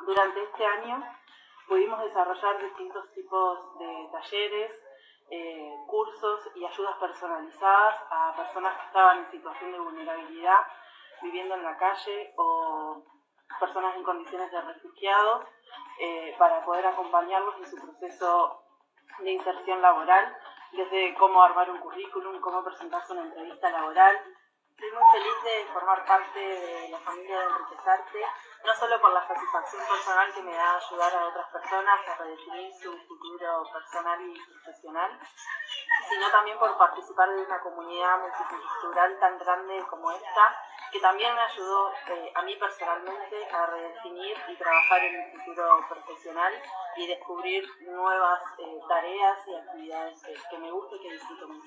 Durante este año pudimos desarrollar distintos tipos de talleres, cursos y ayudas personalizadas a personas que estaban en situación de vulnerabilidad, viviendo en la calle o personas en condiciones de refugiados, para poder acompañarlos en su proceso de inserción laboral, desde cómo armar un currículum, cómo presentarse una entrevista laboral. Estoy muy feliz de formar parte de la familia de Enriquezarte, no solo por la satisfacción personal que me da ayudar a otras personas a redefinir su futuro personal y profesional, sino también por participar de una comunidad multicultural tan grande como esta, que también me ayudó a mí personalmente a redefinir y trabajar en mi futuro profesional y descubrir nuevas tareas y actividades que me gustan y que disfruto mucho.